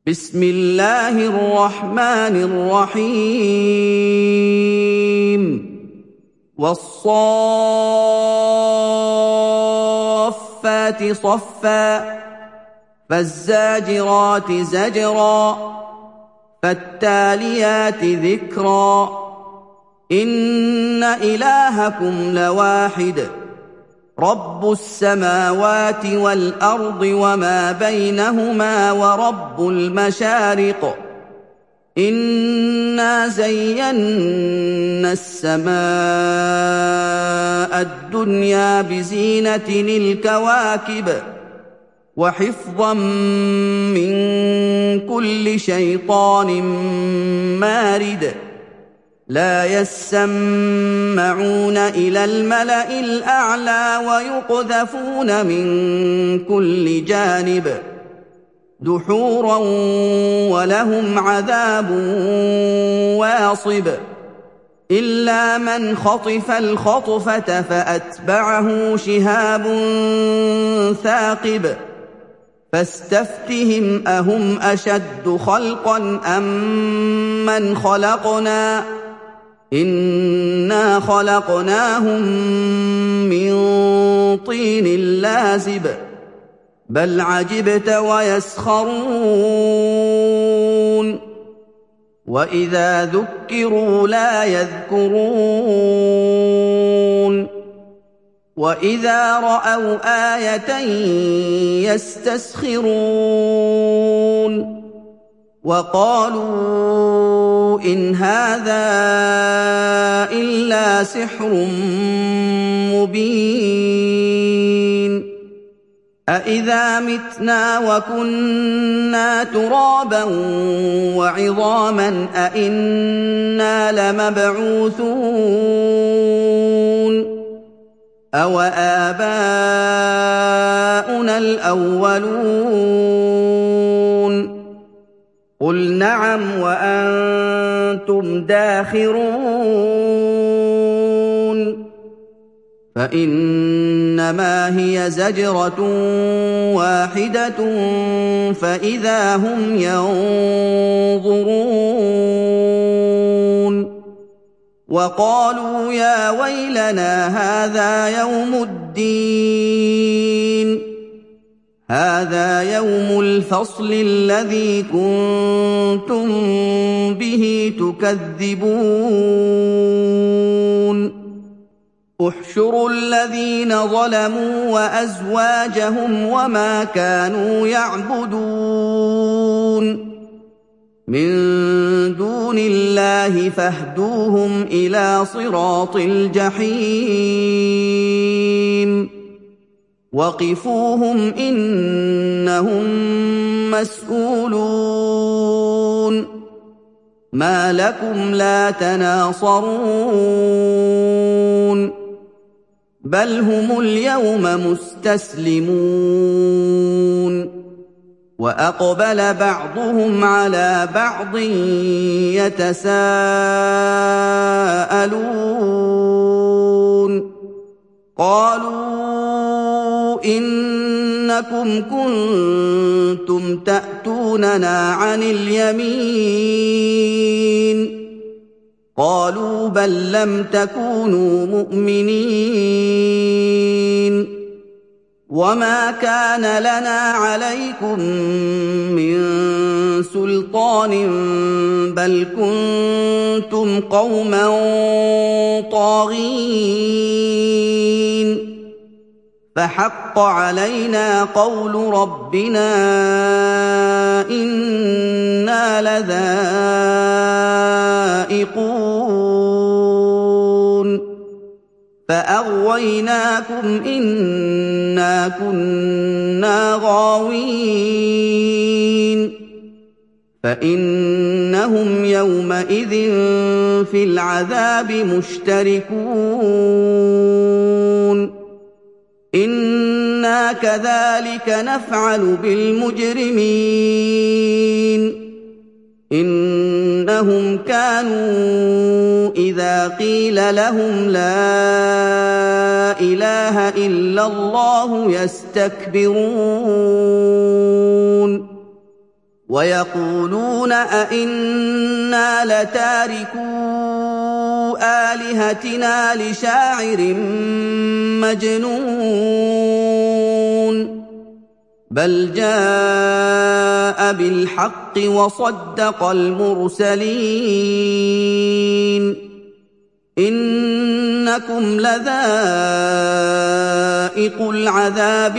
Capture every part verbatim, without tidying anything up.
بسم الله الرحمن الرحيم والصافات صفا فالزاجرات زجرا فالتاليات ذكرا إن إلهكم لواحد رب السماوات والأرض وما بينهما ورب المشارق إنا زينا السماء الدنيا بزينة الكواكب وحفظا من كل شيطان مارد لا يسمعون إلى الملأ الأعلى ويقذفون من كل جانب دحورا ولهم عذاب واصب إلا من خطف الخطفة فأتبعه شهاب ثاقب فاستفتهم أهم أشد خلقا أم من خلقنا إنا خلقناهم من طين لازب بل عجبت ويسخرون وإذا ذكروا لا يذكرون وإذا رأوا آية يستسخرون وقالوا إن هذا إلا سحر مبين أإذا متنا وكنا ترابا وعظاما أإنا لمبعوثون أوآباؤنا الأولون قل نعم وأنتم داخرون فإنما هي زجرة واحدة فإذا هم ينظرون وقالوا يا ويلنا هذا يوم الدين هذا يوم الفصل الذي كنتم به تكذبون احشروا الذين ظلموا وأزواجهم وما كانوا يعبدون من دون الله فاهدوهم إلى صراط الجحيم وقفوهم إنهم مسؤولون ما لكم لا تناصرون بل هم اليوم مستسلمون وأقبل بعضهم على بعض يتساءلون قالوا إنكم كنتم تأتوننا عن اليمين قالوا بل لم تكونوا مؤمنين وما كان لنا عليكم من سلطان بل كنتم قوما طاغين فحق علينا قول ربنا إنا لذائقون فأغويناكم إنا كنا غاوين فإنهم يومئذ في العذاب مشتركون إنا كذلك نفعل بالمجرمين إنهم كانوا إذا قيل لهم لا إله إلا الله يستكبرون ويقولون أئنا لتاركو آلهتنا لشاعر مجنون بل جاء بالحق وصدق المرسلين إنكم لذائق العذاب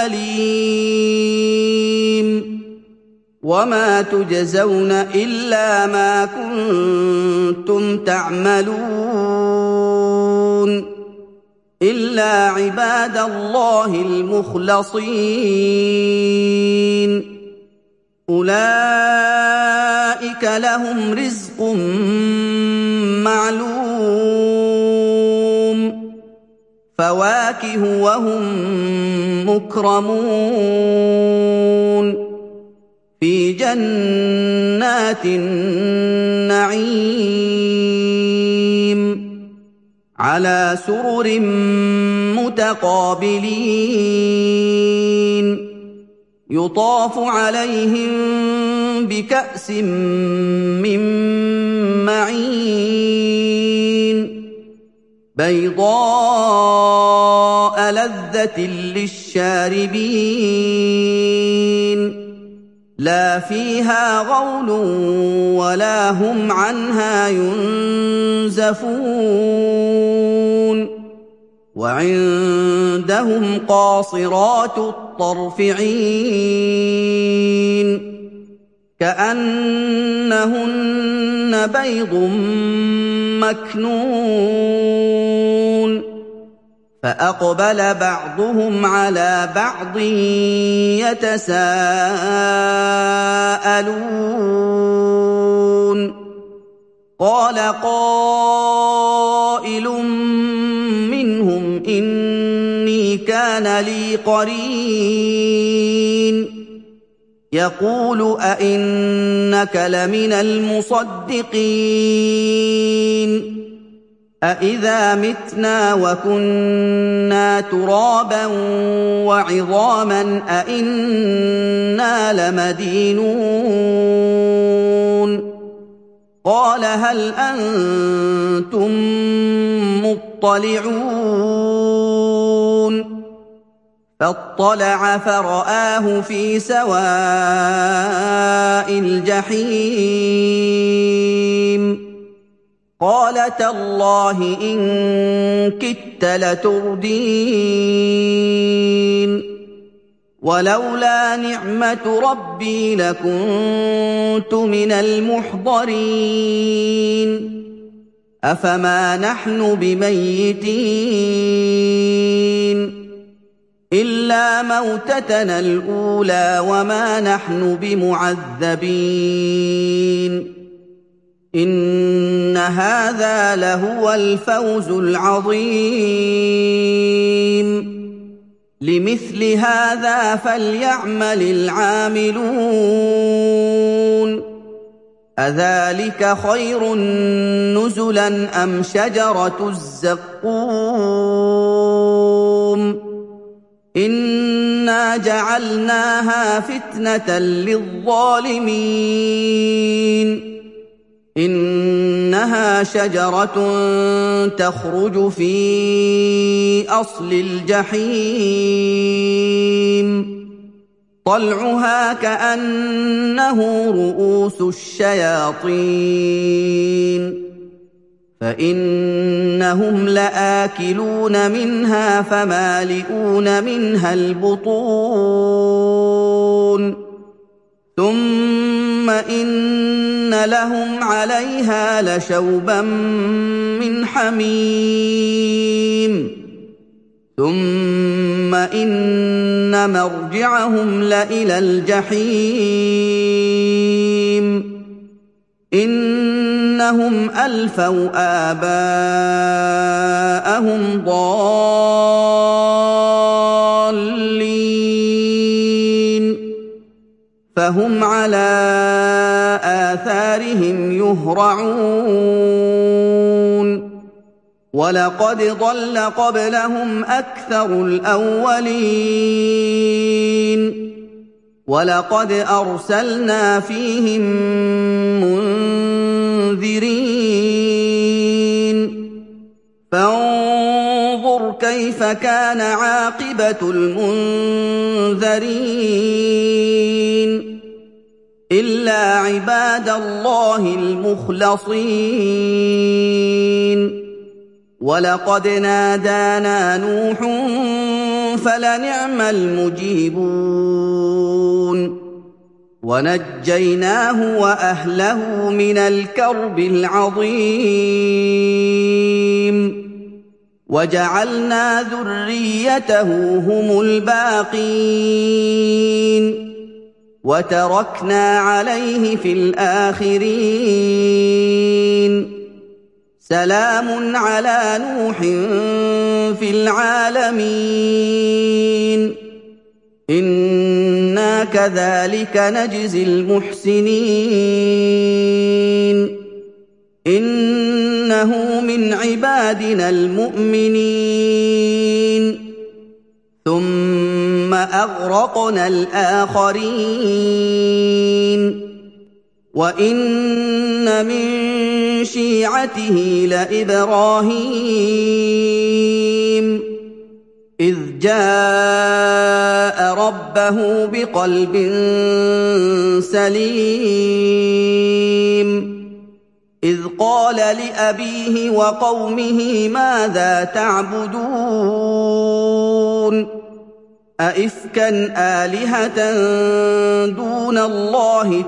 الأليم وما تجزون إلا ما كنتم تعملون إلا عباد الله المخلصين أولئك لهم رزق معلوم فواكه وهم مكرمون في جنات النعيم على سرر متقابلين يطاف عليهم بكأس من معين بيضاء لذة للشاربين لا فيها غول ولا هم عنها ينزفون وعندهم قاصرات الطرف عين كأنهن بيض مكنون فأقبل بعضهم على بعض يتساءلون قال قائل منهم إني كان لي قرين يقول أئنك لمن المصدقين أإذا متنا وكنا ترابا وعظاما أإنا لمدينون قال هل أنتم مطلعون فاطلع فرآه في سواء الجحيم قال تالله إن كدت لتردين ولولا نعمة ربي لكنت من المحضرين أفما نحن بميتين إلا موتتنا الأولى وما نحن بمعذبين إن هذا لهو الفوز العظيم لمثل هذا فليعمل العاملون أذلك خير نزلا أم شجرة الزقوم إنا جعلناها فتنة للظالمين إنها شجرة تخرج في أصل الجحيم طلعها كأنه رؤوس الشياطين فإنهم لآكلون منها فمالئون منها البطون ثم إن لهم عليها لشوبا من حميم ثم إن مرجعهم لإلى الجحيم إنهم ألفوا آباءهم ضالين فهم على آثارهم يهرعون ولقد ضل قبلهم أكثر الأولين وَلَقَدْ أَرْسَلْنَا فِيهِم مُّنذِرِينَ فَانظُرْ كَيْفَ كَانَ عَاقِبَةُ الْمُنذَرِينَ إِلَّا عِبَادَ اللَّهِ الْمُخْلَصِينَ وَلَقَدْ نَادَانَا نُوحٌ فَلَنِعْمَ الْمُجِيبُونَ وَنَجَّيْنَاهُ وَأَهْلَهُ مِنَ الْكَرْبِ الْعَظِيمِ وَجَعَلْنَا ذُرِّيَّتَهُ هُمُ الْبَاقِينَ وَتَرَكْنَا عَلَيْهِ فِي الْآخِرِينَ سَلَامٌ عَلَىٰ نُوحٍ فِي الْعَالَمِينَ إِنَّا كَذَٰلِكَ نَجْزِي الْمُحْسِنِينَ إِنَّهُ مِنْ عِبَادِنَا الْمُؤْمِنِينَ ثُمَّ أَغْرَقْنَا الْآخَرِينَ وَإِنَّ مِن شِيعَتِهِ لَإِبْرَاهِيمَ إِذْ جَاءَ رَبَّهُ بِقَلْبٍ سَلِيمٍ إِذْ قَالَ لِأَبِيهِ وَقَوْمِهِ مَاذَا تَعْبُدُونَ أَئِفْكًا آلِهَةً دُونَ اللَّهِ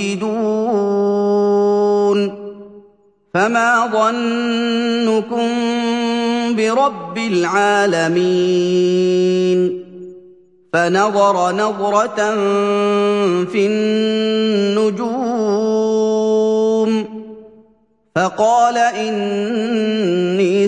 تُرِيدُونَ فَمَا ظَنُّكُم بِرَبِّ الْعَالَمِينَ فَنَظَرَ نَظْرَةً فِي النُّجُومِ فَقَالَ إِنِّي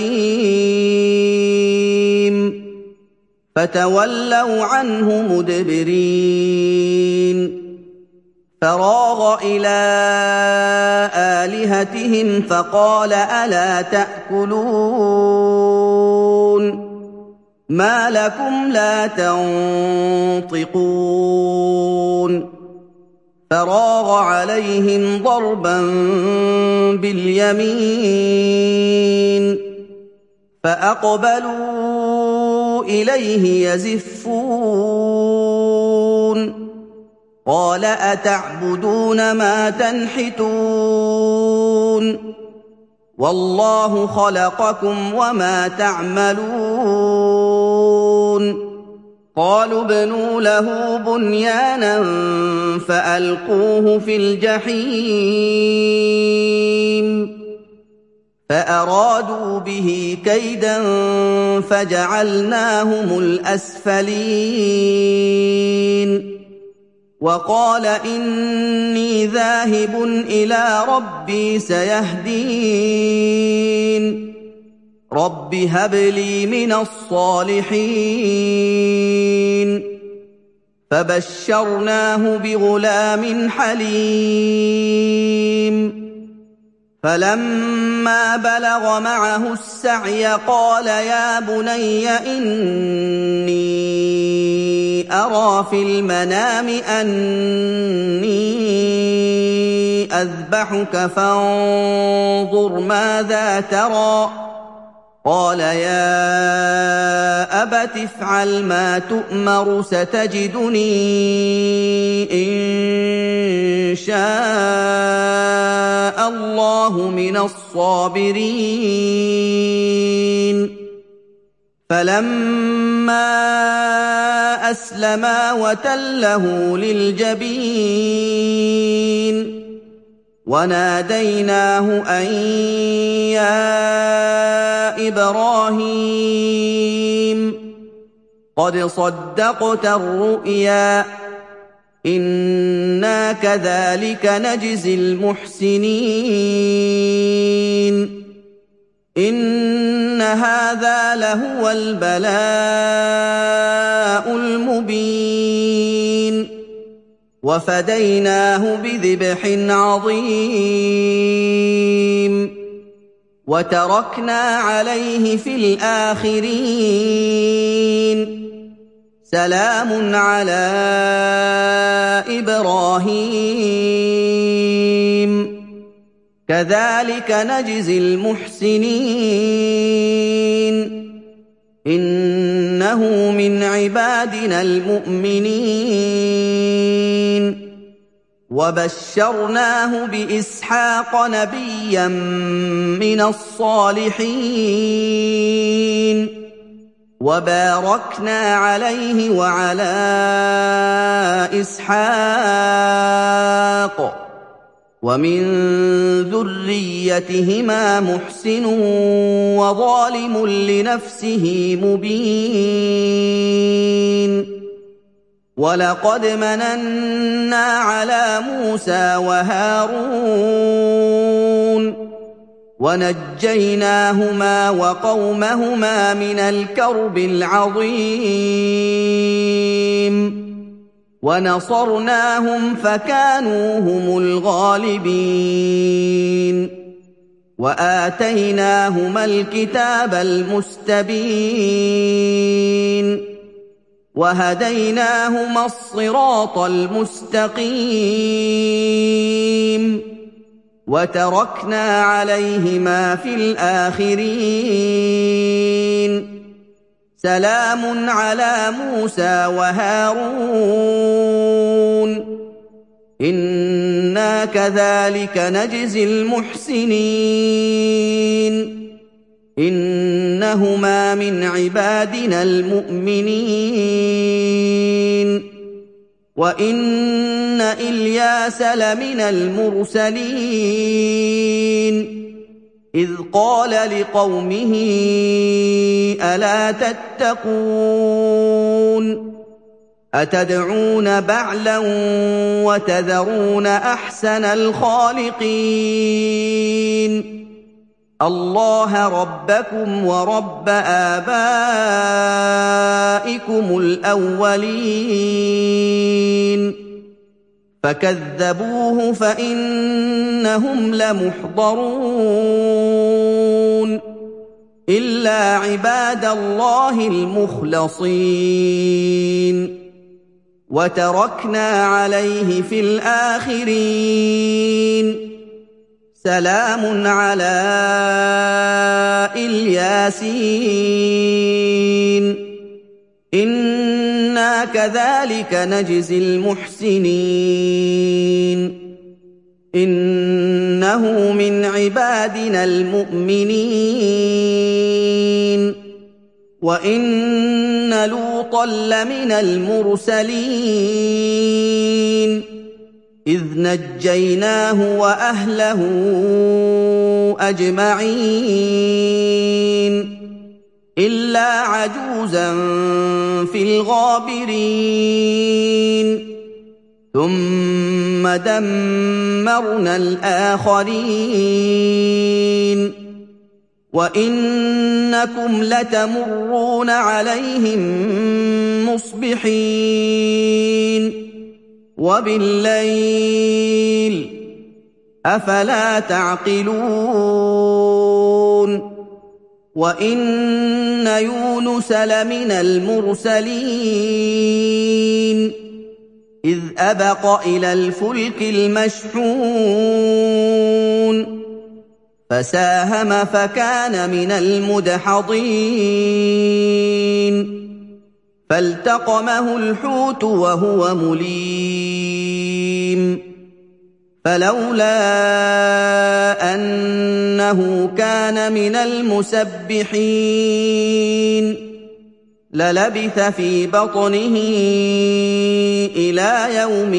سَقِيمٌ فَتَوَلَّوْا عَنْهُ مُدْبِرِينَ فَرَاغَ إِلَىٰ آلِهَتِهِمْ فَقَالَ أَلَا تَأْكُلُونَ مَا لَكُمْ لَا تَنطِقُونَ فَرَاغَ عَلَيْهِمْ ضَرْبًا بِالْيَمِينِ فَأَقْبَلُوا إِلَيْهِ يَزِفُّونَ قَالَ أَتَعْبُدُونَ مَا تَنْحِتُونَ وَاللَّهُ خَلَقَكُمْ وَمَا تَعْمَلُونَ قَالُوا ابْنُوا لَهُ بُنْيَانًا فَأَلْقُوهُ فِي الْجَحِيمِ فَأَرَادُوا بِهِ كَيْدًا فَجَعَلْنَاهُمُ الْأَسْفَلِينَ وَقَالَ إِنِّي ذَاهِبٌ إِلَىٰ رَبِّي سَيَهْدِينِ رَبِّ هَبْ لِي مِنَ الصَّالِحِينَ فَبَشَّرْنَاهُ بِغُلَامٍ حَلِيمٍ فَلَمَّا بَلَغَ مَعَهُ السَّعْيَ قَالَ يَا بُنَيَّ إِنِّي أَرَىٰ فِي الْمَنَامِ أَنِّي أَذْبَحُكَ فَانظُرْ مَاذَا تَرَىٰ قَالَ يَا أَبَتِ افْعَلْ مَا تُؤْمَرُ سَتَجِدُنِي إِن شَاءَ اللَّهُ مِنَ الصَّابِرِينَ فَلَمَّا أَسْلَمَا وَتَلَّهُ لِلْجَبِينِ وَنَادَيْنَاهُ أَن يَا إِبْرَاهِيمُ قَدْ صَدَّقْتَ الرُّؤْيَا إِنَّا كَذَٰلِكَ نَجْزِي الْمُحْسِنِينَ إِنَّ هَٰذَا لَهُوَ الْبَلَاءُ الْمُبِينُ وَفَدَيْنَاهُ بِذِبْحٍ عَظِيمٍ وَتَرَكْنَا عَلَيْهِ فِي الْآخِرِينَ سلام على إبراهيم كذلك نجزي المحسنين إنه من عبادنا المؤمنين وبشرناه بإسحاق نبيا من الصالحين وباركنا عليه وعلى إسحاق ومن ذريتهما محسن وظالم لنفسه مبين ولقد مننا على موسى وهارون ونجيناهما وقومهما من الكرب العظيم ونصرناهم فكانوا هم الغالبين وآتيناهما الكتاب المستبين وهديناهما الصراط المستقيم وتركنا عليهما في الآخرين سلام على موسى وهارون إنا كذلك نجزي المحسنين إنهما من عبادنا المؤمنين وإن إلياس لمن المرسلين إذ قال لقومه ألا تتقون أتدعون بعلا وتذرون أحسن الخالقين الله ربكم ورب آبائكم الأولين فكذبوه فإنهم لمحضرون إلا عباد الله المخلصين وتركنا عليه في الآخرين سلام على الياسين إنا كذلك نجزي المحسنين إنه من عبادنا المؤمنين وإن لوطا لمن المرسلين إذ نجيناه وأهله أجمعين إلا عجوزا في الغابرين ثم دمرنا الآخرين وإنكم لتمرون عليهم مصبحين وبالليل أفلا تعقلون وإن يونس لمن المرسلين إذ أبق إلى الفلك المشحون فساهم فكان من المدحضين فالتقمه الحوت وهو مليم فلولا أنه كان من المسبحين للبث في بطنه إلى يوم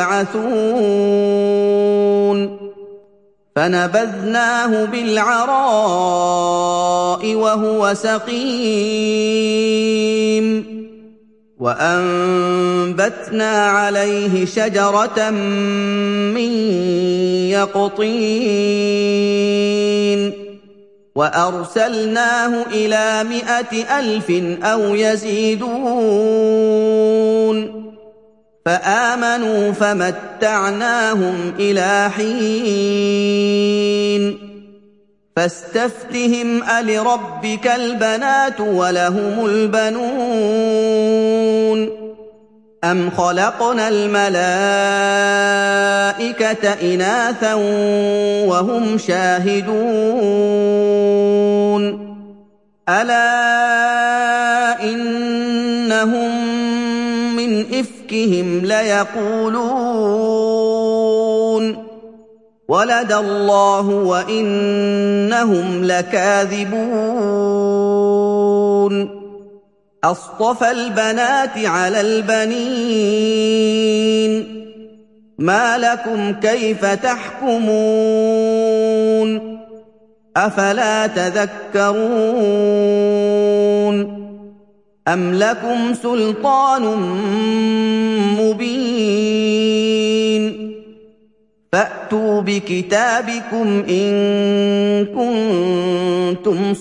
يبعثون فنبذناه بالعراء وهو سقيم وأنبتنا عليه شجرة من يقطين وأرسلناه إلى مائة ألف أو يزيدون فآمنوا فمتعناهم إلى حين فاستفتهم ألربك البنات ولهم البنون أَمْ خَلَقْنَا الْمَلَائِكَةَ إِنَاثًا وَهُمْ شَاهِدُونَ أَلَا إِنَّهُم مِّنْ إِفْكِهِمْ لَيَقُولُونَ وَلَدَ اللَّهُ وَإِنَّهُمْ لَكَاذِبُونَ أَصْطَفَى الْبَنَاتِ عَلَى الْبَنِينَ مَا لَكُمْ كَيْفَ تَحْكُمُونَ أَفَلَا تَذَكَّرُونَ أَمْ لَكُمْ سُلْطَانٌ مُّبِينٌ فَأْتُوا بِكِتَابِكُمْ إِن كُنتُمْ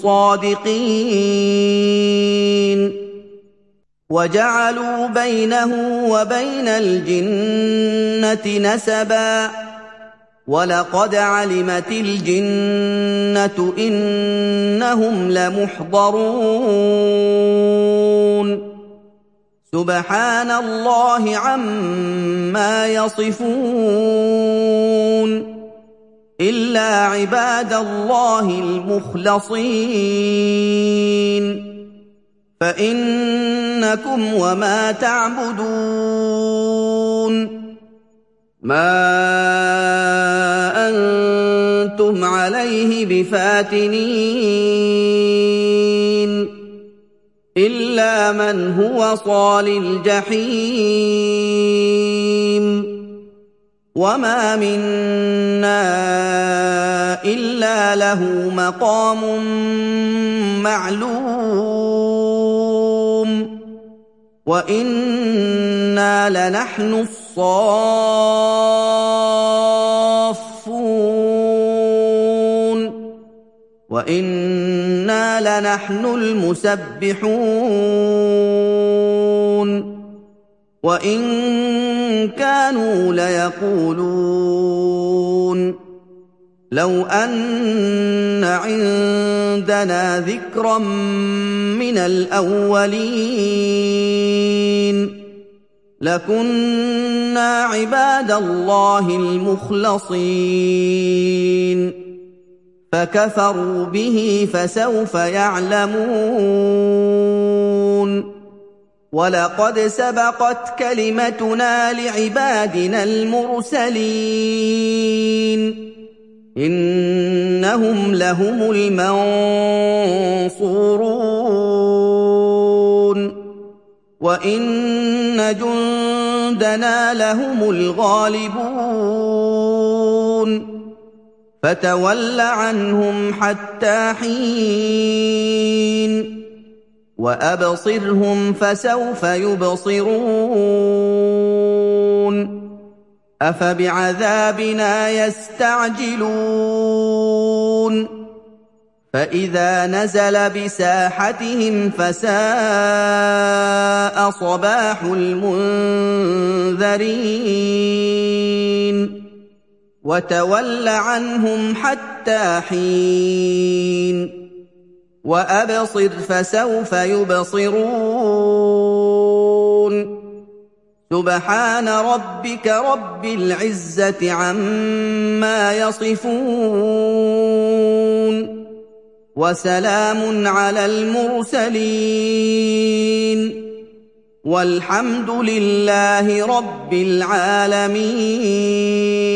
صَادِقِينَ وَجَعَلُوا بَيْنَهُ وَبَيْنَ الْجِنَّةِ نَسَبًا وَلَقَدْ عَلِمَتِ الْجِنَّةُ إِنَّهُمْ لَمُحْضَرُونَ سُبْحَانَ اللَّهِ عَمَّا يَصِفُونَ إِلَّا عِبَادَ اللَّهِ الْمُخْلَصِينَ فَإِنَّكُمْ وَمَا تَعْبُدُونَ مَا أَنتُمْ عَلَيْهِ بِفَاتِنِينَ إِلَّا مَنْ هُوَ صَالِ الْجَحِيمِ وَمَا مِنَّا إِلَّا لَهُ مَقَامٌ مَّعْلُومٌ وَإِنَّا لَنَحْنُ الصَّافُّونَ وَإِنَّا لَنَحْنُ الْمُسَبِّحُونَ وَإِن كَانُوا لَيَقُولُونَ لَوْ أَنَّ عِندَنَا ذِكْرًا مِّنَ الْأَوَّلِينَ لَكُنَّا عِبَادَ اللَّهِ الْمُخْلَصِينَ فَكَفَرُوا بِهِ فَسَوْفَ يَعْلَمُونَ وَلَقَدْ سَبَقَتْ كَلِمَتُنَا لِعِبَادِنَا الْمُرْسَلِينَ إِنَّهُمْ لَهُمُ الْمَنصُورُونَ وَإِنَّ جُندَنَا لَهُمُ الْغَالِبُونَ فَتَوَلَّ عَنْهُمْ حَتَّىٰ حِينٍ وَأَبْصِرْهُمْ فَسَوْفَ يُبْصِرُونَ أَفَبِعَذَابِنَا يَسْتَعْجِلُونَ فَإِذَا نَزَلَ بِسَاحَتِهِمْ فَسَاءَ صَبَاحُ الْمُنذَرِينَ وَتَوَلَّ عَنْهُمْ حَتَّىٰ حِينٍ وَأَبْصِرْ فَسَوْفَ يُبْصِرُونَ سُبْحَانَ رَبِّكَ رَبِّ الْعِزَّةِ عَمَّا يَصِفُونَ وَسَلَامٌ عَلَى الْمُرْسَلِينَ وَالْحَمْدُ لِلَّهِ رَبِّ الْعَالَمِينَ